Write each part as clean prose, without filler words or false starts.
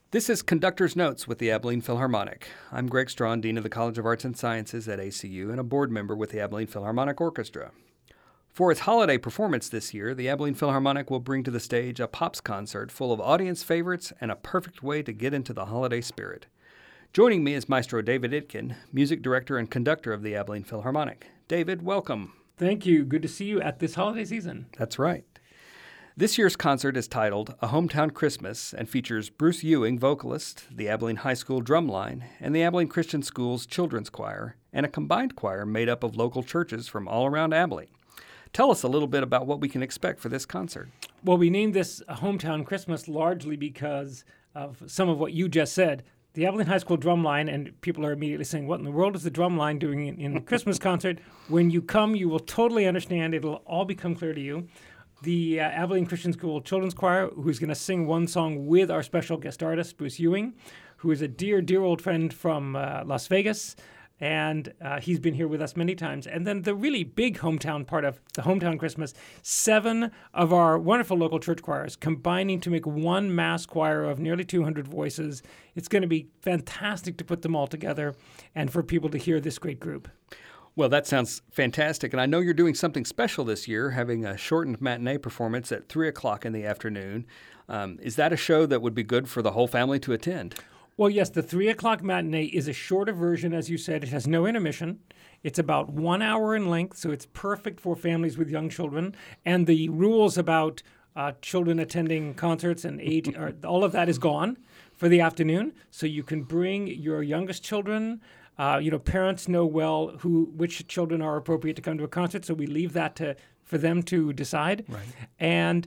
This is Conductor's Notes with the Abilene Philharmonic. I'm Greg Strawn, Dean of the College of Arts and Sciences at ACU and a board member with the Abilene Philharmonic Orchestra. For its holiday performance this year, the Abilene Philharmonic will bring to the stage a Pops concert full of audience favorites and a perfect way to get into the holiday spirit. Joining me is Maestro David Itkin, music director and conductor of the Abilene Philharmonic. David, welcome. Thank you. Good to see you at this holiday season. That's right. This year's concert is titled A Hometown Christmas and features Bruce Ewing, vocalist, the Abilene High School drumline, and the Abilene Christian School's children's choir, and a combined choir made up of local churches from all around Abilene. Tell us a little bit about what we can expect for this concert. Well, we named this A Hometown Christmas largely because of some of what you just said. The Abilene High School drumline, and people are immediately saying, what in the world is the drumline doing in the Christmas concert? When you come, you will totally understand. It'll all become clear to you. The Abilene Christian School Children's Choir, who's going to sing one song with our special guest artist, Bruce Ewing, who is a dear, dear old friend from Las Vegas, and he's been here with us many times. And then the really big hometown part of the Hometown Christmas, 7 of our wonderful local church choirs combining to make one mass choir of nearly 200 voices. It's going to be fantastic to put them all together and for people to hear this great group. Well, that sounds fantastic, and I know you're doing something special this year, having a shortened matinee performance at 3 o'clock in the afternoon. Is that a show that would be good for the whole family to attend? Well, yes, the 3 o'clock matinee is a shorter version, as you said. It has no intermission. It's about 1 hour in length, so it's perfect for families with young children. And the rules about children attending concerts and age, all of that is gone for the afternoon. So you can bring your youngest children. Parents know well which children are appropriate to come to a concert, so we leave that for them to decide. Right. And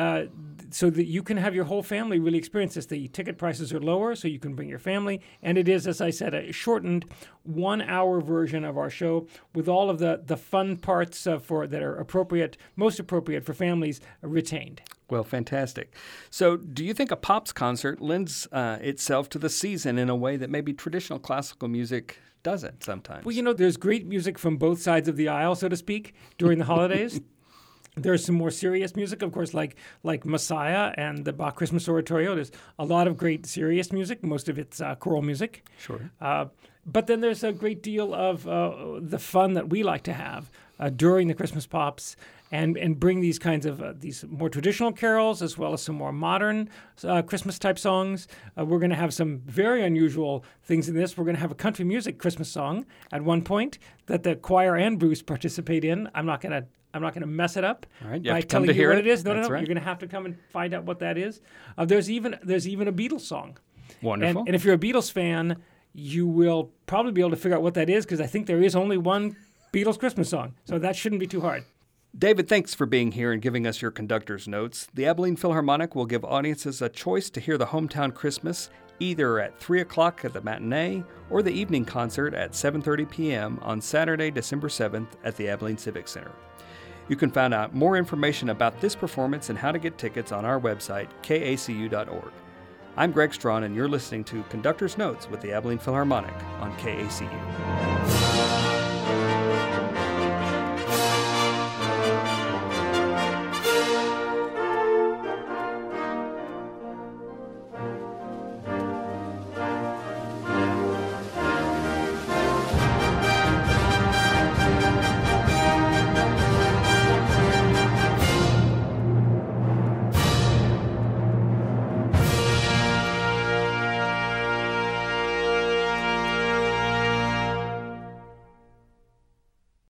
so that you can have your whole family really experience this. The ticket prices are lower, so you can bring your family. And it is, as I said, a shortened 1 hour version of our show with all of the fun parts that are most appropriate for families retained. Well, fantastic. So do you think a Pops concert lends itself to the season in a way that maybe traditional classical music doesn't sometimes? Well, there's great music from both sides of the aisle, so to speak, during the holidays. There's some more serious music, of course, like Messiah and the Bach Christmas Oratorio. There's a lot of great serious music. Most of it's choral music. Sure. But then there's a great deal of the fun that we like to have during the Christmas Pops and bring these kinds of these more traditional carols as well as some more modern Christmas-type songs. We're going to have some very unusual things in this. We're going to have a country music Christmas song at one point that the choir and Bruce participate in. I'm not going to mess it up by telling you what it is. No. Right. You're going to have to come and find out what that is. There's even a Beatles song. Wonderful. And if you're a Beatles fan, you will probably be able to figure out what that is because I think there is only one Beatles Christmas song. So that shouldn't be too hard. David, thanks for being here and giving us your conductor's notes. The Abilene Philharmonic will give audiences a choice to hear the Hometown Christmas either at 3 o'clock at the matinee or the evening concert at 7:30 p.m. on Saturday, December 7th at the Abilene Civic Center. You can find out more information about this performance and how to get tickets on our website, kacu.org. I'm Greg Strawn, and you're listening to Conductor's Notes with the Abilene Philharmonic on KACU.